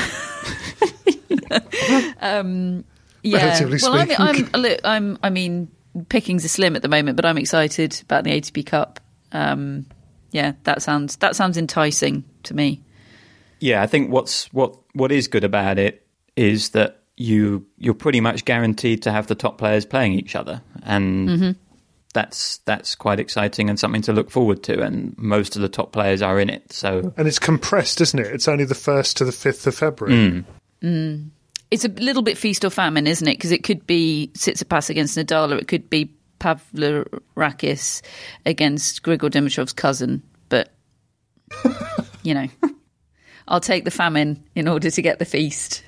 Relatively speaking. I mean, pickings are slim at the moment, but I'm excited about the ATP Cup. That sounds enticing to me. Yeah, I think what is good about it is that you're pretty much guaranteed to have the top players playing each other, and that's quite exciting and something to look forward to. And most of the top players are in it. So, and it's compressed, isn't it? It's only the 1st to the 5th of February. It's a little bit feast or famine, isn't it? Because it could be Tsitsipas against Nadal, or it could be Pavlarakis against Grigor Dimitrov's cousin. But I'll take the famine in order to get the feast.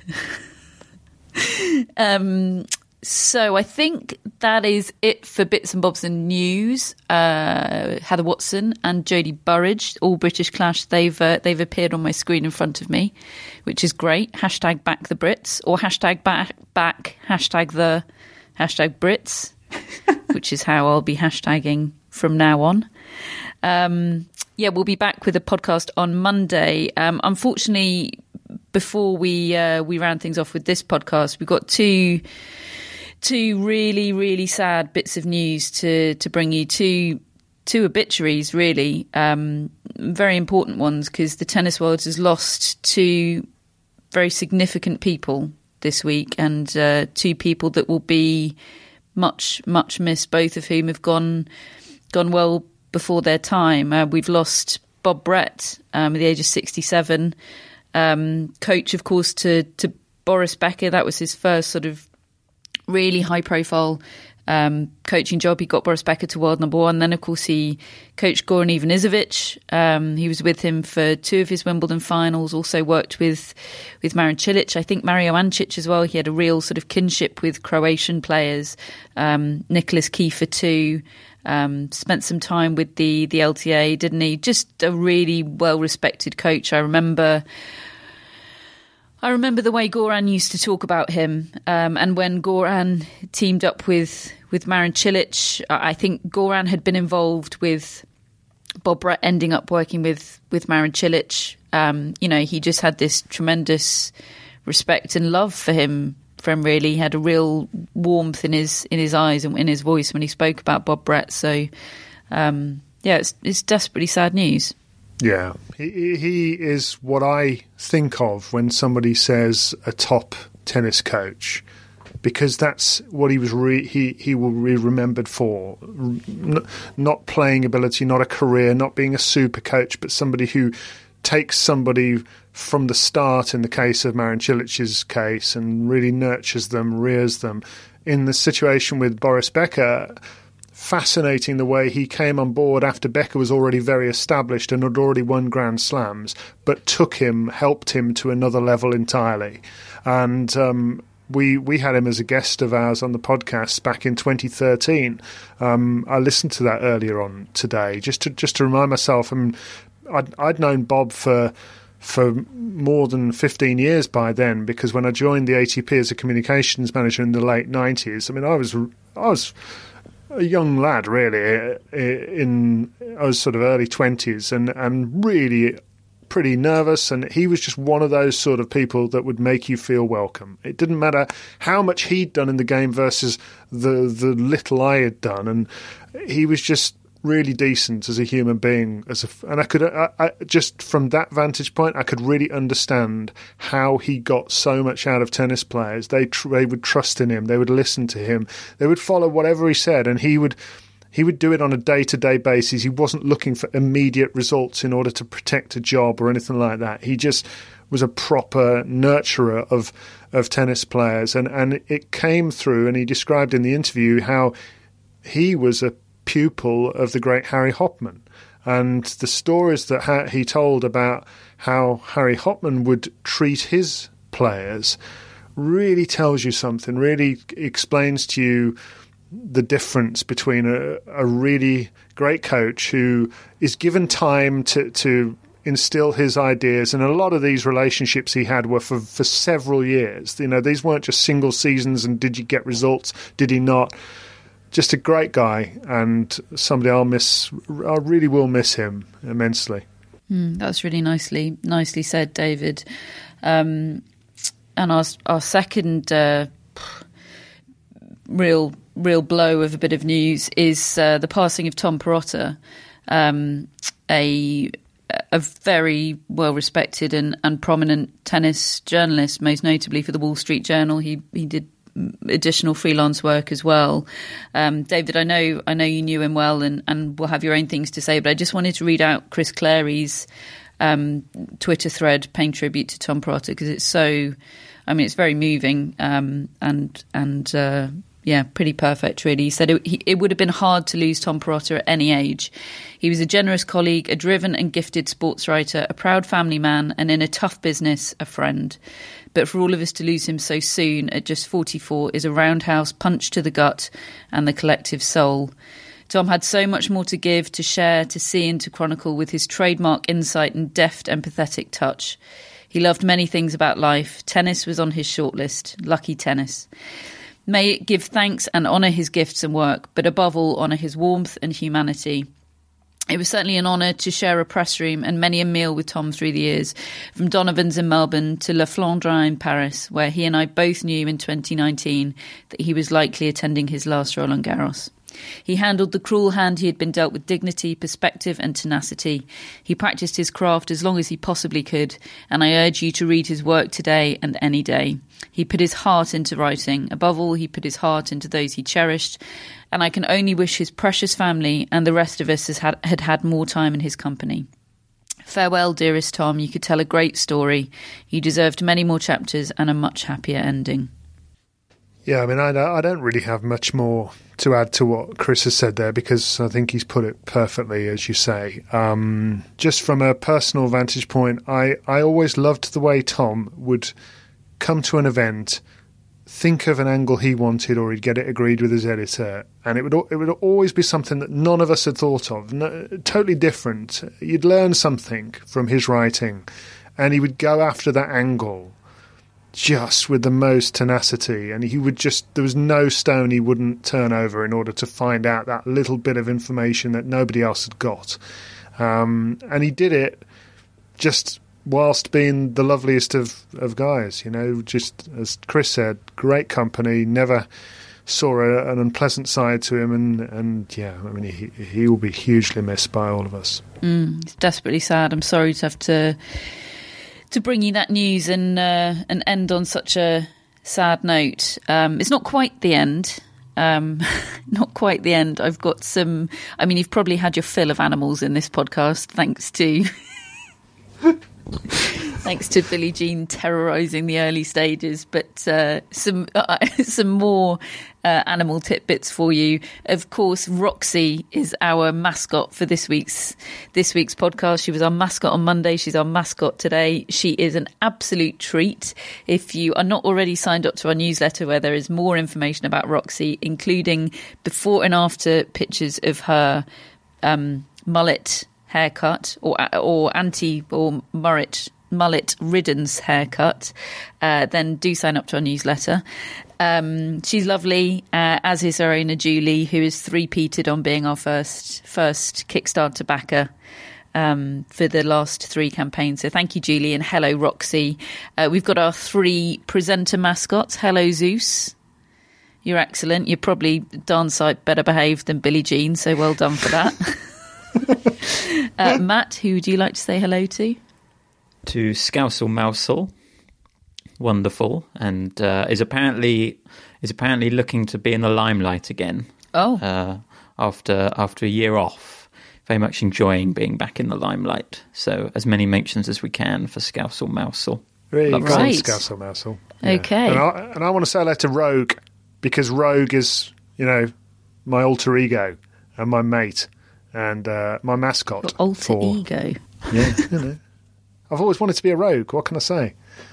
So I think that is it for Bits and Bobs and News. Heather Watson and Jodie Burridge, all British Clash, they've appeared on my screen in front of me, which is great. Hashtag back the Brits, or hashtag back hashtag the hashtag Brits, which is how I'll be hashtagging from now on. We'll be back with a podcast on Monday. Unfortunately, before we round things off with this podcast, we've got two really, really sad bits of news to bring you. Two two obituaries, really, very important ones, because the tennis world has lost two very significant people this week, and two people that will be much, much missed, both of whom have gone well before their time. We've lost Bob Brett at the age of 67, coach, of course, to Boris Becker. That was his first sort of really high-profile coaching job. He got Boris Becker to world number one. Then, of course, he coached Goran Ivanisevic. He was with him for two of his Wimbledon finals, also worked with Marin Cilic, I think Mario Ancic as well. He had a real sort of kinship with Croatian players, Nicholas Kiefer too. Spent some time with the LTA, didn't he? Just a really well-respected coach. I remember the way Goran used to talk about him, and when Goran teamed up with Marin Cilic, I think Goran had been involved with Bob Brett ending up working with Marin Cilic. He just had this tremendous respect and love for him. Really, he had a real warmth in his eyes and in his voice when he spoke about Bob Brett. So, it's desperately sad news. Yeah, he is what I think of when somebody says a top tennis coach, because that's what he was. He will be remembered for, not playing ability, not a career, not being a super coach, but somebody who takes somebody from the start, in the case of Marin Cilic's case, and really nurtures them, rears them. In the situation with Boris Becker, fascinating the way he came on board after Becker was already very established and had already won Grand Slams, but helped him to another level entirely. And we had him as a guest of ours on the podcast back in 2013. I listened to that earlier on today, just to remind myself. I'd known Bob for more than 15 years by then, because when I joined the ATP as a communications manager in the late 90s, I was a young lad, really. I was sort of early 20s and really pretty nervous, and he was just one of those sort of people that would make you feel welcome. It didn't matter how much he'd done in the game versus the little I had done, and he was just really decent as a human being. And I could just from that vantage point, I could really understand how he got so much out of tennis players. They would trust in him, they would listen to him, they would follow whatever he said, and he would do it on a day-to-day basis. He wasn't looking for immediate results in order to protect a job or anything like that. He just was a proper nurturer of tennis players, and it came through. And he described in the interview how he was a pupil of the great Harry Hopman, and the stories that he told about how Harry Hopman would treat his players really tells you something, really explains to you the difference between a really great coach who is given time to instill his ideas. And a lot of these relationships he had were for several years. These weren't just single seasons and did you get results, did he not? Just a great guy, and somebody I really will miss him immensely. That's really nicely said, David. And our second real blow of a bit of news is the passing of Tom Perrotta, a very well respected and prominent tennis journalist, most notably for the Wall Street Journal. He did additional freelance work as well. David, I know you knew him well and will have your own things to say, but I just wanted to read out Chris Clary's Twitter thread paying tribute to Tom Perrotta, because it's it's very moving pretty perfect, really. He said it would have been hard to lose Tom Perrotta at any age. He was a generous colleague, a driven and gifted sports writer, a proud family man, and in a tough business, a friend. But for all of us to lose him so soon at just 44 is a roundhouse punch to the gut and the collective soul. Tom had so much more to give, to share, to see and to chronicle with his trademark insight and deft, empathetic touch. He loved many things about life. Tennis was on his shortlist. Lucky tennis. May it give thanks and honour his gifts and work, but above all honour his warmth and humanity. It was certainly an honour to share a press room and many a meal with Tom through the years, from Donovan's in Melbourne to Le Flandrin in Paris, where he and I both knew in 2019 that he was likely attending his last Roland Garros. He handled the cruel hand he had been dealt with dignity, perspective and tenacity. He practised his craft as long as he possibly could, and I urge you to read his work today and any day. He put his heart into writing. Above all, he put his heart into those he cherished, and I can only wish his precious family and the rest of us had more time in his company. Farewell, dearest Tom. You could tell a great story. You deserved many more chapters and a much happier ending. Yeah, I mean, I don't really have much more to add to what Chris has said there, because I think he's put it perfectly, as you say. Just from a personal vantage point, I always loved the way Tom would come to an event, think of an angle he wanted, or he'd get it agreed with his editor, and it would always be something that none of us had thought of, totally different. You'd learn something from his writing, and he would go after that angle just with the most tenacity, and there was no stone he wouldn't turn over in order to find out that little bit of information that nobody else had got. And he did it just whilst being the loveliest of guys, just as Chris said, great company, never saw an unpleasant side to him, and yeah, I mean, he will be hugely missed by all of us. It's desperately sad. I'm sorry to have to bring you that news and end on such a sad note. It's not quite the end. Not quite the end. I've got some... I mean, you've probably had your fill of animals in this podcast, thanks to... thanks to Billie Jean terrorising the early stages, but some more animal tidbits for you. Of course, Roxy is our mascot for this week's podcast. She was our mascot on Monday. She's our mascot today. She is an absolute treat. If you are not already signed up to our newsletter, where there is more information about Roxy, including before and after pictures of her mullet haircut or mullet riddance haircut, then do sign up to our newsletter. She's lovely, as is our owner Julie, who is three-peated on being our first Kickstarter backer for the last 3 campaigns. So thank you, Julie, and hello, Roxy. We've got our 3 presenter mascots. Hello, Zeus. You're excellent. You're probably darn sight better behaved than Billie Jean, so well done for that. Matt, who would you like to say hello to? To Scousel Mousel, wonderful, and is apparently looking to be in the limelight again. Oh, after a year off, very much enjoying being back in the limelight. So as many mentions as we can for Scousel Mousel. Really, right. Scousel Mousel. Yeah. Okay. And I want to say hello to Rogue, because Rogue is, my alter ego and my mate. And my mascot. Your alter ego. Yeah, I've always wanted to be a rogue. What can I say?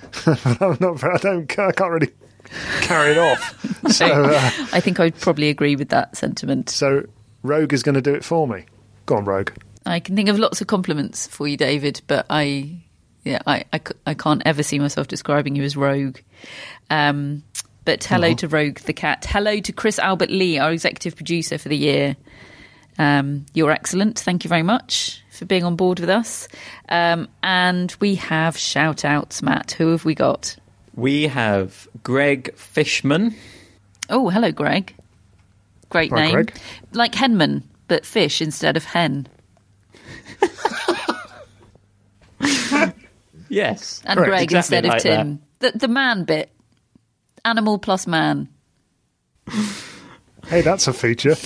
I can't really carry it off. So I think I would probably agree with that sentiment. So Rogue is going to do it for me. Go on, Rogue. I can think of lots of compliments for you, David, but I can't ever see myself describing you as Rogue. But hello to Rogue the cat. Hello to Chris Albert Lee, our executive producer for the year. You're excellent. Thank you very much for being on board with us. And we have shout-outs, Matt. Who have we got? We have Greg Fishman. Oh, hello, Greg. Great Hi, name. Greg. Like Henman, but fish instead of hen. Yes. And Correct. Greg Exactly instead of like Tim. The man bit. Animal plus man. Hey, that's a feature.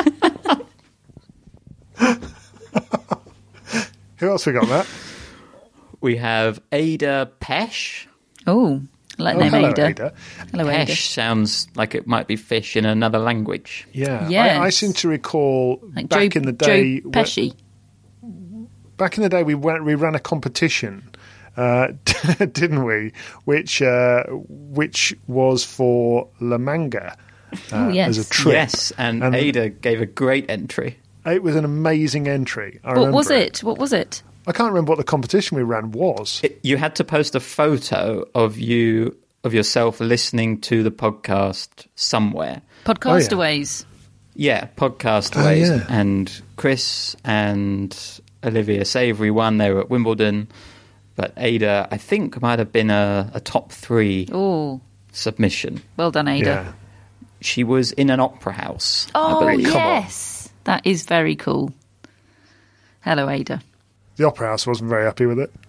Who else we got, Matt? We have Ada Pesh. Oh, I like name hello, Ada. Ada. Hello, Ada. Pesh sounds like it might be fish in another language. Yeah, Yes. I seem to recall Like back in the day. Joe Pesci. Back in the day, we ran a competition, didn't we? Which was for La Manga yes. as a trip. Yes, and Ada gave a great entry. It was an amazing entry. What was it? What was it? I can't remember what the competition we ran was. You had to post a photo of yourself listening to the podcast somewhere. Podcastaways. Yeah, Podcastaways. yeah. And Chris and Olivia Savory won. They were at Wimbledon. But Ada, I think, might have been a top 3 Oh, submission. well done, Ada. Yeah. she was in an opera house. Oh, I believe. yes. That is very cool. Hello, Ada. The Opera House wasn't very happy with it.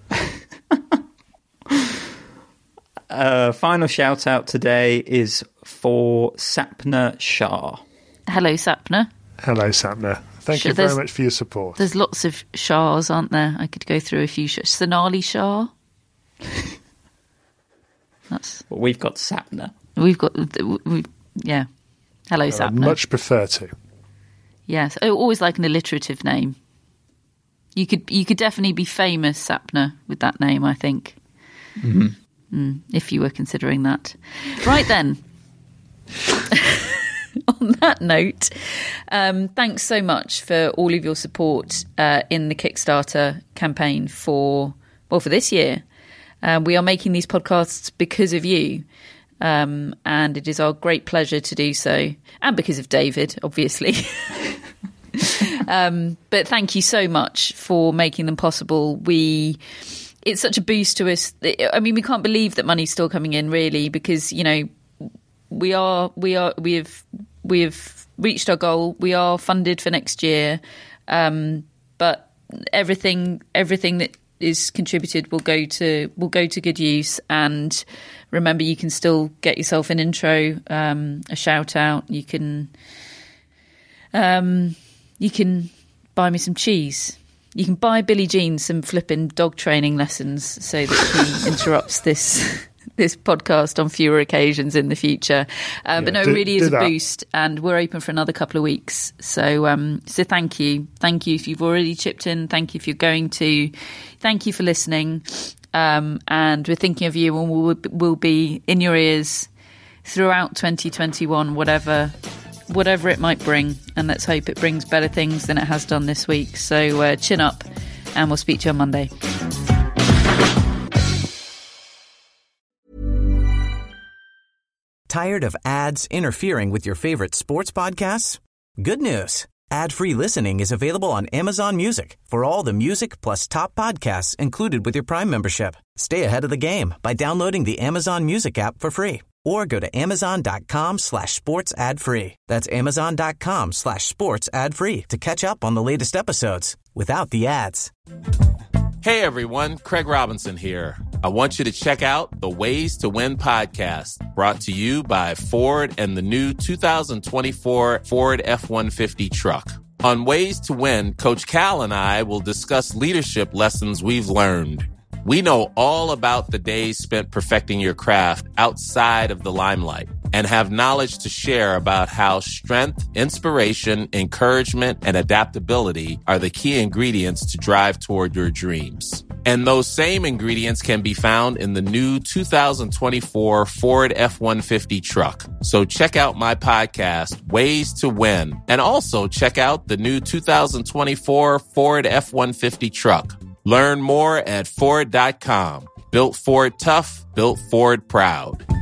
Final shout out today is for Sapna Shah. Hello, Sapna. Hello, Sapna. Thank you very much for your support. There's lots of Shahs, aren't there? I could go through a few. Sonali Shah. Well, we've got Sapna. Yeah. Hello, Sapna. I'd much prefer to. Yes. I always like an alliterative name. You could definitely be famous, Sapna, with that name, I think. Mm-hmm. If you were considering that. Right then. On that note, thanks so much for all of your support in the Kickstarter campaign for this year. We are making these podcasts because of you, and it is our great pleasure to do so, and because of David, obviously. But thank you so much for making them possible. It's such a boost to us. I mean, we can't believe that money's still coming in, really, because we have reached our goal. We are funded for next year, but everything that is contributed will go to good use. And remember, you can still get yourself an intro, a shout out. You can buy me some cheese. You can buy Billie Jean some flipping dog training lessons so that she interrupts this podcast on fewer occasions in the future. But no, it really is a boost, and we're open for another couple of weeks. So thank you. Thank you if you've already chipped in. Thank you if you're going to. Thank you for listening. And we're thinking of you, and we'll be in your ears throughout 2021, whatever it might bring. And let's hope it brings better things than it has done this week. So chin up, and we'll speak to you on Monday. Tired of ads interfering with your favorite sports podcasts? Good news. Ad-free listening is available on Amazon Music for all the music plus top podcasts included with your Prime membership. Stay ahead of the game by downloading the Amazon Music app for free or go to amazon.com/sports ad free. That's amazon.com/sports ad free to catch up on the latest episodes without the ads. Hey everyone, Craig Robinson here. I want you to check out the Ways to Win podcast, brought to you by Ford and the new 2024 Ford F-150 truck. On Ways to Win, Coach Cal and I will discuss leadership lessons we've learned. We know all about the days spent perfecting your craft outside of the limelight and have knowledge to share about how strength, inspiration, encouragement, and adaptability are the key ingredients to drive toward your dreams. And those same ingredients can be found in the new 2024 Ford F-150 truck. So check out my podcast, Ways to Win, and also check out the new 2024 Ford F-150 truck. Learn more at Ford.com. Built Ford tough, built Ford proud.